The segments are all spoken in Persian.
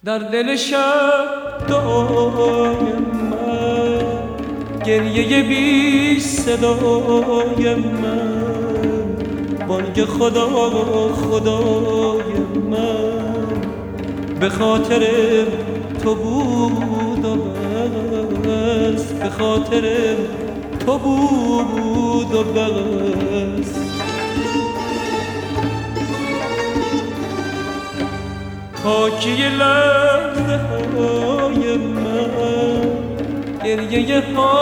در دل شب دعای من، گریه بی صدای من، بانگ خدا خدای من به خاطر تو بود و بس، به خاطر تو بود و بس. پاکی لحظه های من، گریه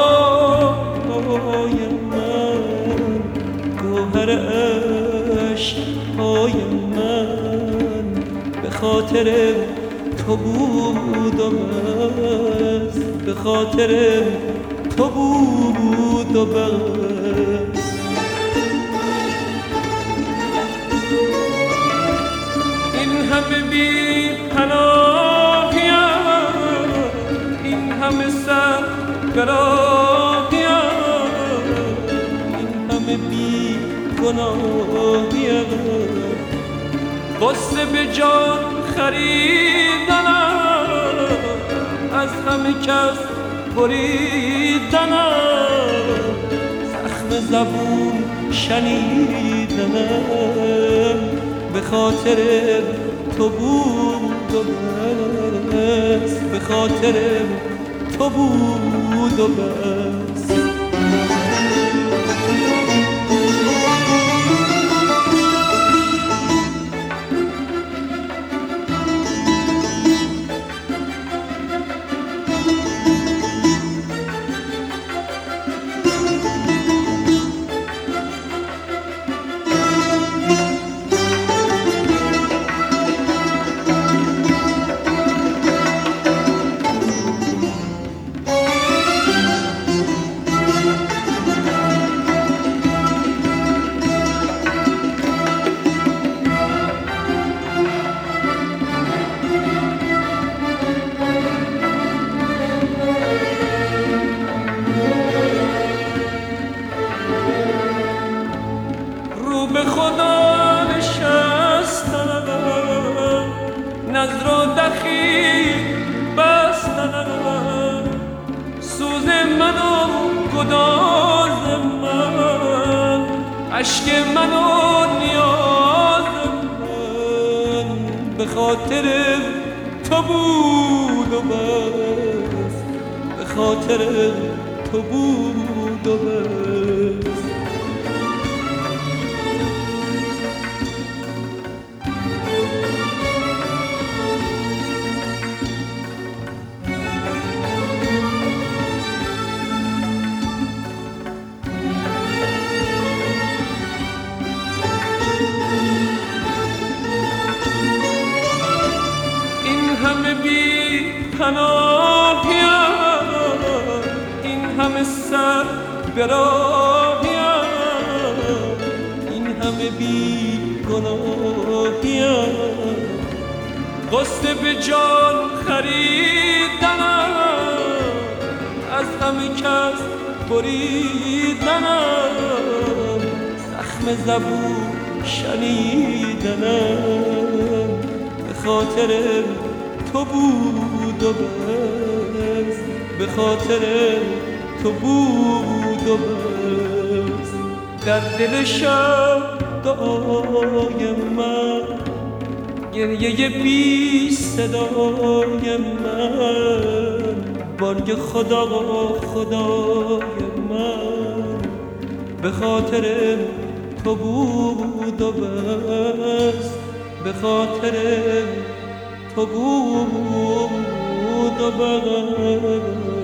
های من، گوهر عشق های من به خاطر تو بود و بس، به خاطر تو بود و بس. این همه بی پناهیم، این همه سر براهیم، این همه بی گناهیم، قصه به جان خریدنم، از همه کس بریدنم، زخم زبون شنیدنم، به خاطر تو بود و بس، به خاطر تو بود و بس. به خدا نشستنم، نظر و دخیل بستنم، سوز من و گداز من، عشق من و نیاز من به خاطر تو بود و بس، به خاطر تو بود و بس. همه بی پناهیم، این همه سر براهیم، این همه بی گناهیم، قصد به جان خریدنم، از همه کس بریدنم، زخم زبون شنیدنم، به خاطر تو بود و بس، به خاطر تو بود و بس. در دل شب دعای من، گریه بی صدای من، بانگ خدا خدای من به خاطر تو بود و بس، به خاطر تو بود و بس.